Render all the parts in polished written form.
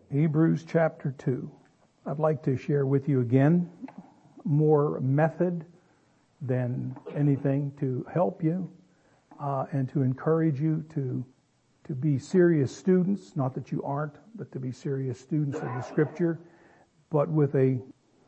Hebrews chapter 2. I'd like to share with you again more method than anything to help you and to encourage you to be serious students, not that you aren't, but to be serious students of the Scripture, but with a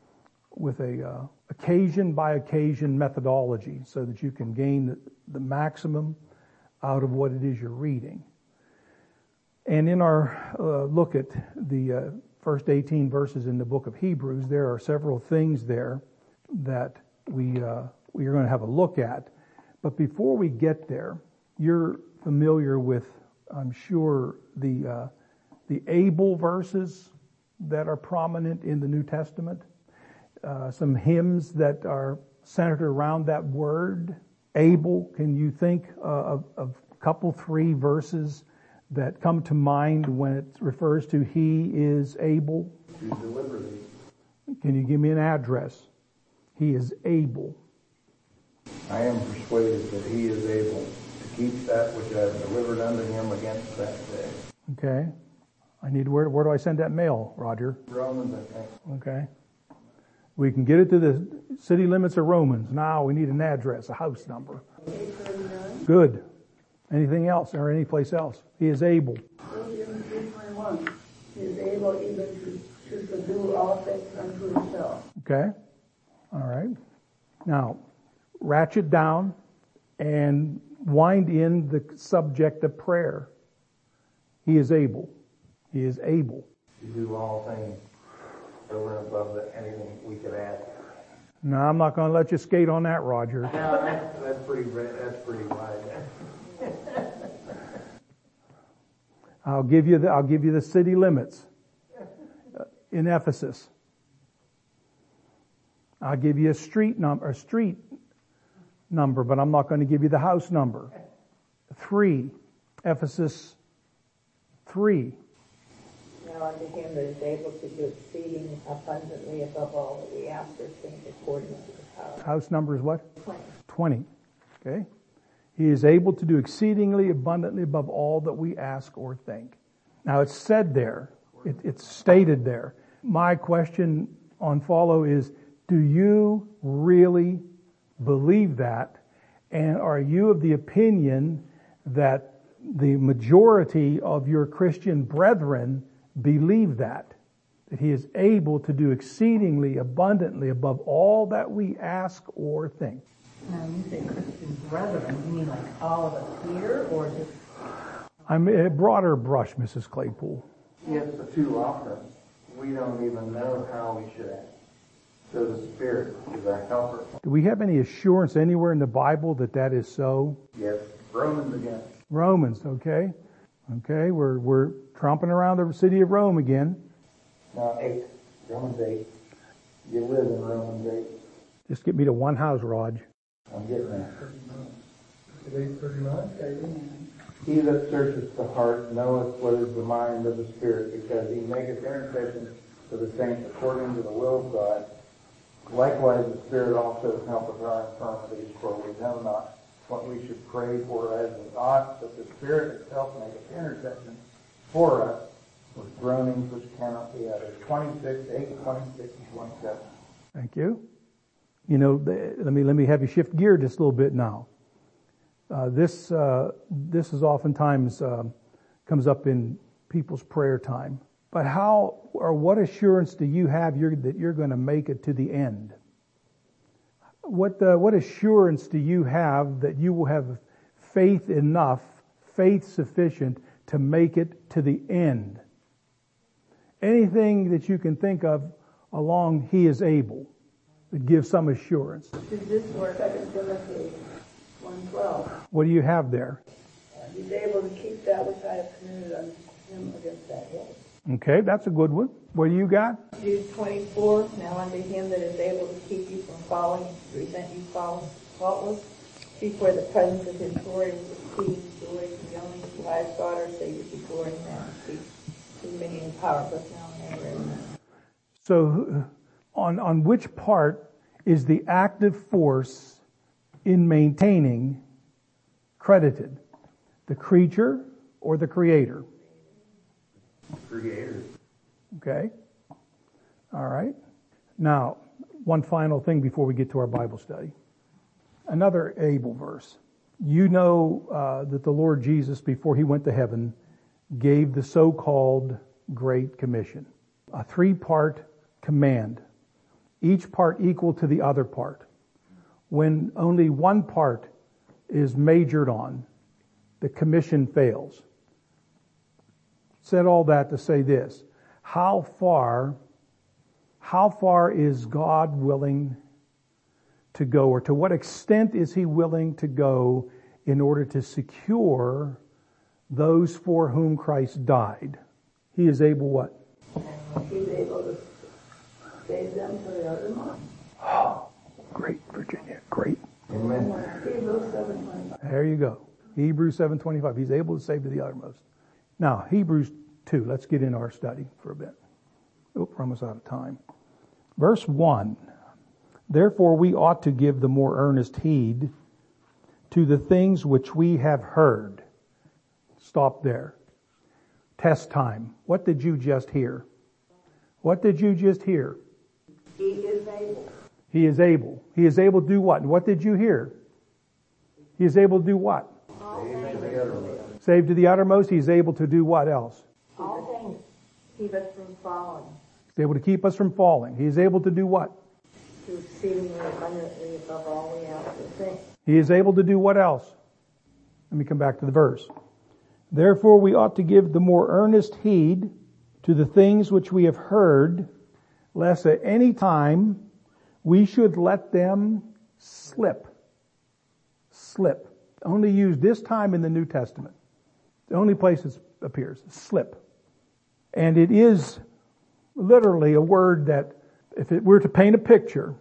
occasion by occasion methodology so that you can gain the maximum out of what it is you're reading. And in our look at the first 18 verses in the book of Hebrews, there are several things there that we are going to have a look at. But before we get there, you're familiar with, I'm sure, the able verses that are prominent in the New Testament. Some hymns that are centered around that word, able. Can you think of a couple, three verses that come to mind when it refers to he is able? To deliver thee. Can you give me an address? He is able. I am persuaded that he is able to keep that which I have delivered unto him against that day. Okay. I need where do I send that mail, Roger? Romans, I think. Okay. We can get it to the city limits of Romans. Now we need an address, a house number. 839. Good. Anything else or any place else? He is able. Philippians 3:21. He is able even to subdue all things unto himself. Okay. All right. Now, ratchet down and wind in the subject of prayer. He is able. He is able. To do all things over and above anything we could add. No, I'm not going to let you skate on that, Roger. No, that's pretty wide. I'll give you the city limits in Ephesus. I'll give you a street number, but I'm not going to give you the house number. 3, Ephesus 3. Now unto him that is able to do exceeding abundantly above all that we ask or think according to the power. House number is what? 20. 20. Okay. He is able to do exceedingly abundantly above all that we ask or think. Now it's said there. It's stated there. My question on follow is, do you really believe that? And are you of the opinion that the majority of your Christian brethren believe that he is able to do exceedingly abundantly above all that we ask or think? Now, you say Christian brethren, you mean like all of us here, or just... I'm a broader brush, Mrs. Claypool. Yes, but too often we don't even know how we should act. So the Spirit is our helper. Do we have any assurance anywhere in the Bible that is so? Yes, Romans again. Romans, okay. Okay, we're tromping around the city of Rome again. Now 8, Romans 8. You live in Romans 8. Just get me to one house, Raj. I'm getting there. 839. He that searcheth the heart knoweth what is the mind of the Spirit, because he maketh intercession for the saints according to the will of God. Likewise the Spirit also helpeth our infirmities, for we know not what we should pray for as we ought, but the Spirit itself maketh intercession for us with groanings which cannot be uttered. 26, 8, 26, and 27. Thank you. You know, let me have you shift gear just a little bit now. This is oftentimes comes up in people's prayer time. But how or what assurance do you have that you're going to make it to the end? What assurance do you have that you will have faith enough, faith sufficient to make it to the end? Anything that you can think of along he is able that gives some assurance. Does this work? 2 Timothy 1:12. What do you have there? He's able to keep that which I have committed unto him against that hill. Okay, that's a good one. What do you got? Jude 24, now unto him that is able to keep you from falling, to present you faultless, before the presence of his glory with exceeding joy, to the only wise God, our Savior, be glory and majesty, dominion and power, both now and ever. Amen. So, on which part is the active force in maintaining credited? The creature or the Creator? Creator. Okay? All right. Now, one final thing before we get to our Bible study. Another Abel verse. You know that the Lord Jesus, before he went to heaven, gave the so-called Great Commission. A 3-part command, each part equal to the other part. When only one part is majored on, the commission fails. Said all that to say this: how far is God willing to go, or to what extent is he willing to go in order to secure those for whom Christ died? He is able what? He's able to save them to the uttermost. Oh, great, Virginia, great. Amen. Hebrews 7:25. There you go. Hebrews 7:25. He's able to save to the uttermost. Now, Hebrews 2. Let's get into our study for a bit. We're almost out of time. Verse 1. Therefore we ought to give the more earnest heed to the things which we have heard. Stop there. Test time. What did you just hear? What did you just hear? He is able. He is able. He is able to do what? What did you hear? He is able to do what? Save to the uttermost. He is able to do what else? All things keep us from falling. He's able to keep us from falling. He is able to do what? To exceedingly abundantly above all we ask or think. He is able to do what else? Let me come back to the verse. Therefore we ought to give the more earnest heed to the things which we have heard, lest at any time we should let them slip. Slip. Only used this time in the New Testament. The only place it appears. Slip. And it is literally a word that, if it were to paint a picture,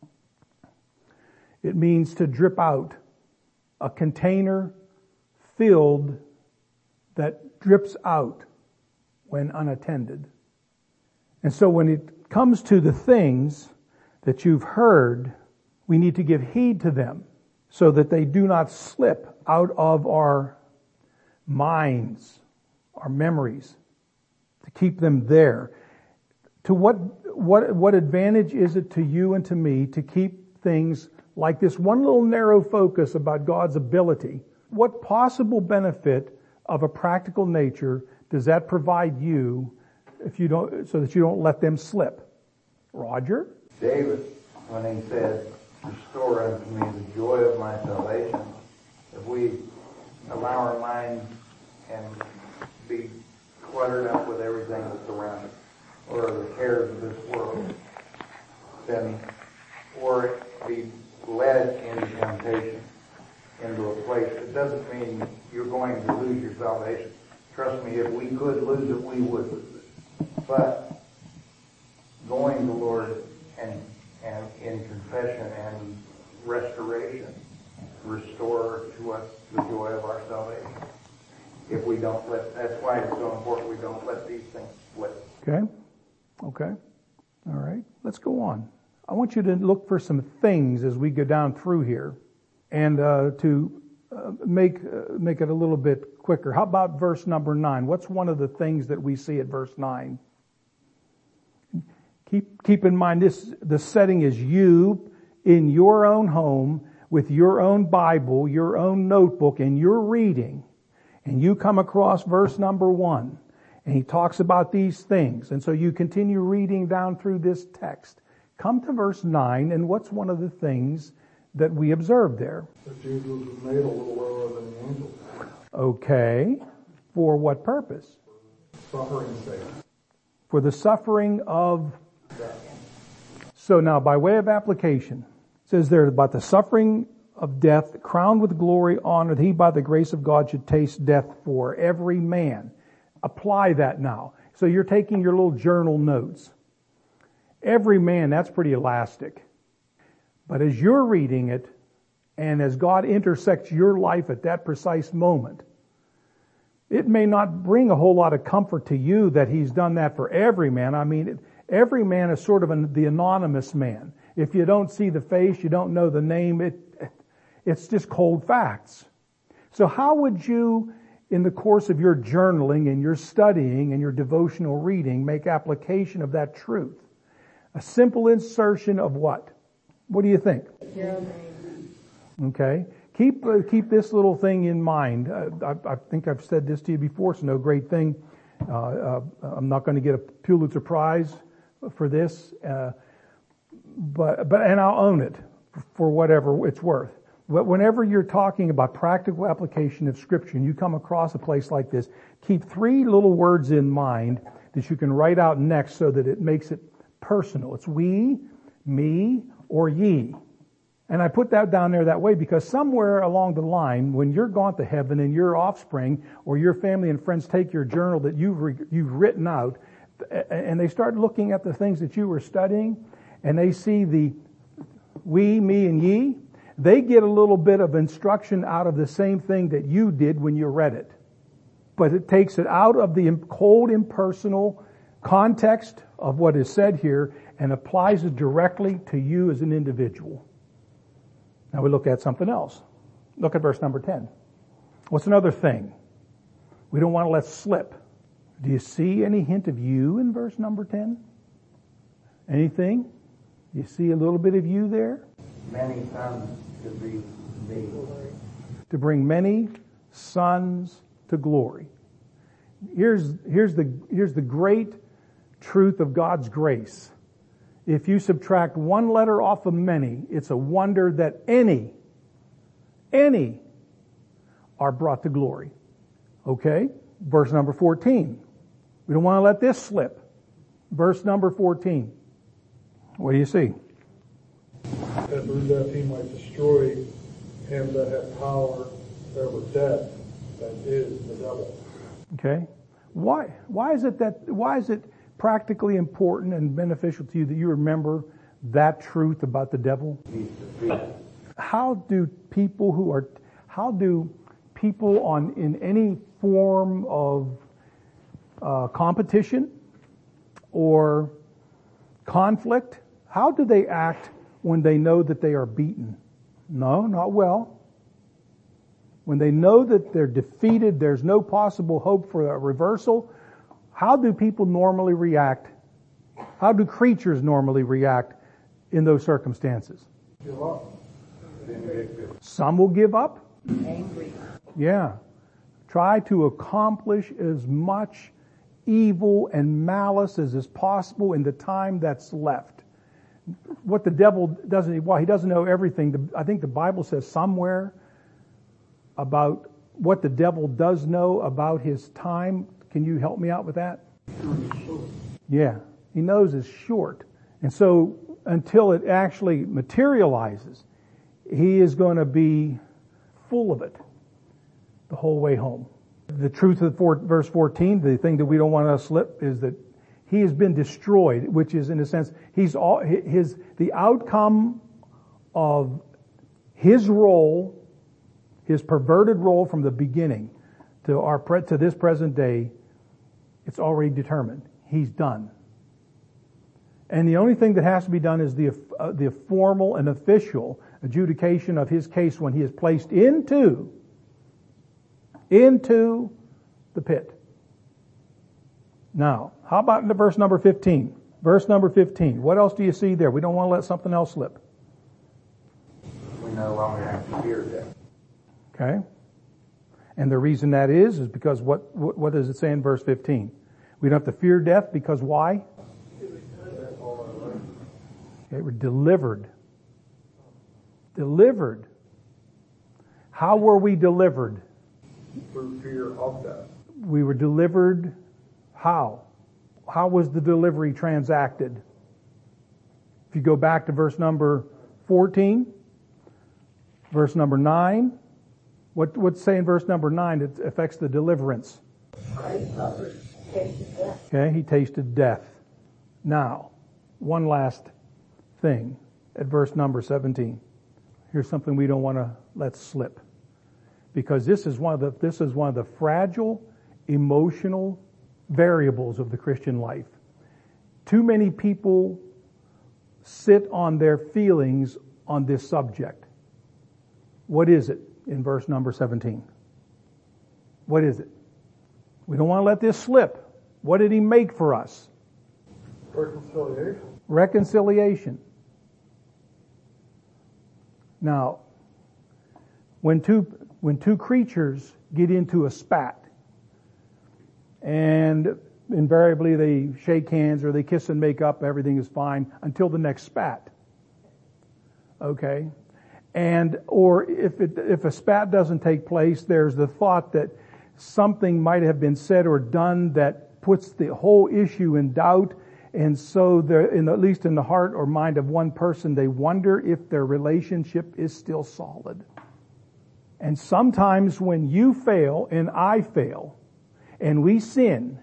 it means to drip out. A container filled that drips out when unattended. And so when it comes to the things that you've heard, we need to give heed to them so that they do not slip out of our minds, our memories, to keep them there. To what advantage is it to you and to me to keep things like this one little narrow focus about God's ability? What possible benefit of a practical nature does that provide you if you don't, so that you don't let them slip? Roger? David, when he said, restore unto me the joy of my salvation, if we allow our minds and be cluttered up with everything that's around us, or the cares of this world, then, or be led into temptation, into a place, it doesn't mean you're going to lose your salvation. Trust me, if we could lose it, we would lose it. But going to the Lord and in confession and restoration, restore to us the joy of our salvation. If we don't that's why it's so important we don't let these things slip. Okay. All right. Let's go on. I want you to look for some things as we go down through here, and to make it a little bit quicker. How about verse number 9? What's one of the things that we see at verse 9? Keep in mind the setting is you in your own home with your own Bible, your own notebook, and you're reading. And you come across verse number 1, and he talks about these things. And so you continue reading down through this text. Come to verse 9, and what's one of the things that we observe there? That Jesus was made a little lower than the angels. Okay. For what purpose? Suffering's sake. For the suffering of death. So now, by way of application, it says there about the suffering of death, crowned with glory, honored, he by the grace of God should taste death for every man. Apply that now. So you're taking your little journal notes. Every man, that's pretty elastic. But as you're reading it, and as God intersects your life at that precise moment, it may not bring a whole lot of comfort to you that he's done that for every man. I mean, every man is sort of the anonymous man. If you don't see the face, you don't know the name, it's just cold facts. So how would you, in the course of your journaling and your studying and your devotional reading, make application of that truth. A simple insertion of what? What do you think? Okay. Keep this little thing in mind. I think I've said this to you before. It's no great thing. I'm not going to get a Pulitzer Prize for this, but and I'll own it for whatever it's worth. But whenever you're talking about practical application of Scripture and you come across a place like this, keep 3 little words in mind that you can write out next so that it makes it personal. It's we, me, or ye. And I put that down there that way because somewhere along the line, when you're gone to heaven and your offspring or your family and friends take your journal that you've written out, and they start looking at the things that you were studying, and they see the we, me, and ye, they get a little bit of instruction out of the same thing that you did when you read it. But it takes it out of the cold, impersonal context of what is said here and applies it directly to you as an individual. Now we look at something else. Look at verse number 10. What's another thing we don't want to let slip? Do you see any hint of you in verse number 10? Anything? Do you see a little bit of you there? Many sons to be thee. To bring many sons to glory. Here's the great truth of God's grace. If you subtract one letter off of many, it's a wonder that any are brought to glory. Okay? Verse number 14. We don't want to let this slip. Verse number 14. What do you see? That through death he might destroy him that had power over death, that is the devil. Okay? Why is it practically important and beneficial to you that you remember that truth about the devil? How do people in any form of competition or conflict, how do they act when they know that they are beaten? No, not well. When they know that they're defeated, there's no possible hope for a reversal, how do people normally react? How do creatures normally react in those circumstances? Give up. Some will give up. Angry. Yeah. Try to accomplish as much evil and malice as is possible in the time that's left. What the devil doesn't, he doesn't know everything. I think the Bible says somewhere about what the devil does know about his time. Can you help me out with that? Yeah. He knows it's short. And so until it actually materializes, he is going to be full of it the whole way home. The truth of verse 14, the thing that we don't want to slip, is that he has been destroyed, which is in a sense, the outcome of his role, his perverted role from the beginning to this present day, it's already determined. He's done. And the only thing that has to be done is the formal and official adjudication of his case when he is placed into the pit. Now, how about in verse number 15? Verse number 15. What else do you see there? We don't want to let something else slip. We no longer have to fear death. Okay? And the reason that is because what does it say in verse 15? We don't have to fear death because why? Okay, we're delivered. Delivered. How were we delivered? Through fear of death. We were delivered. How? How was the delivery transacted? If you go back to verse number 14, verse number 9, what's say in verse number 9 that affects the deliverance? Okay, he tasted death. Now, one last thing at verse number 17. Here's something we don't want to let slip, because this is one of the fragile emotional variables of the Christian life. Too many people sit on their feelings on this subject. What is it in verse number 17? What is it? We don't want to let this slip. What did he make for us? Reconciliation. Reconciliation. Now, when two creatures get into a spat, and invariably they shake hands or they kiss and make up, everything is fine until the next spat. Okay? Or if a spat doesn't take place, there's the thought that something might have been said or done that puts the whole issue in doubt, and so at least in the heart or mind of one person, they wonder if their relationship is still solid. And sometimes when you fail and I fail, and we sin,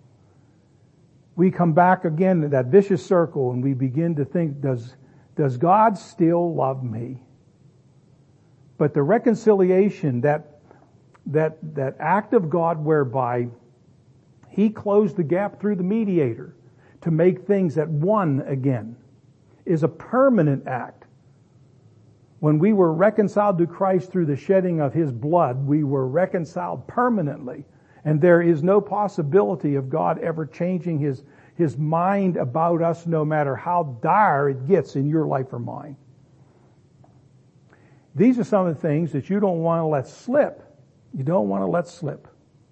we come back again to that vicious circle and we begin to think, does God still love me? But the reconciliation, that act of God whereby He closed the gap through the mediator to make things at one again, is a permanent act. When we were reconciled to Christ through the shedding of His blood, we were reconciled permanently. And there is no possibility of God ever changing His mind about us, no matter how dire it gets in your life or mine. These are some of the things that you don't want to let slip. You don't want to let slip.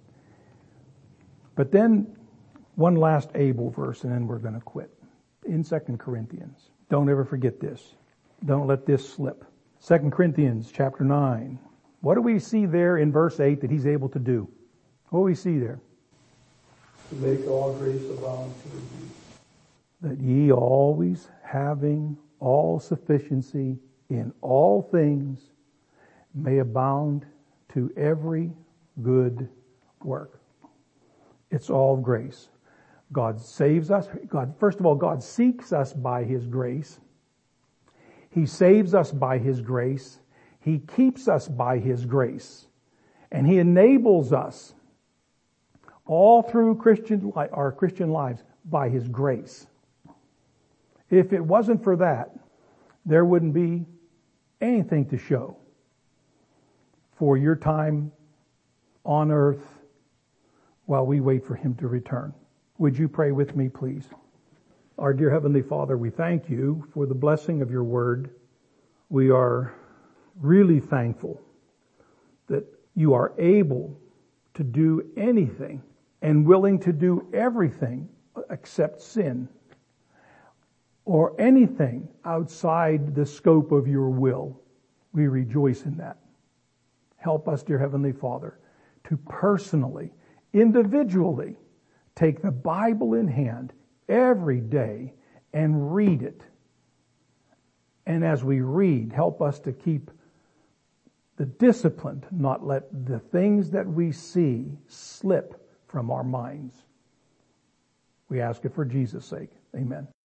But then, one last Abel verse, and then we're going to quit. In 2 Corinthians. Don't ever forget this. Don't let this slip. 2 Corinthians chapter 9. What do we see there in verse 8 that he's able to do? What do we see there? To make all grace abound to you. That ye always having all sufficiency in all things may abound to every good work. It's all grace. God saves us. First of all, God seeks us by His grace. He saves us by His grace. He keeps us by His grace. And He enables us all through our Christian lives by His grace. If it wasn't for that, there wouldn't be anything to show for your time on earth while we wait for Him to return. Would you pray with me, please? Our dear Heavenly Father, we thank You for the blessing of Your word. We are really thankful that You are able to do anything and willing to do everything except sin or anything outside the scope of Your will. We rejoice in that. Help us, dear Heavenly Father, to personally, individually, take the Bible in hand every day and read it. And as we read, help us to keep the discipline, to not let the things that we see slip from our minds. We ask it for Jesus' sake. Amen.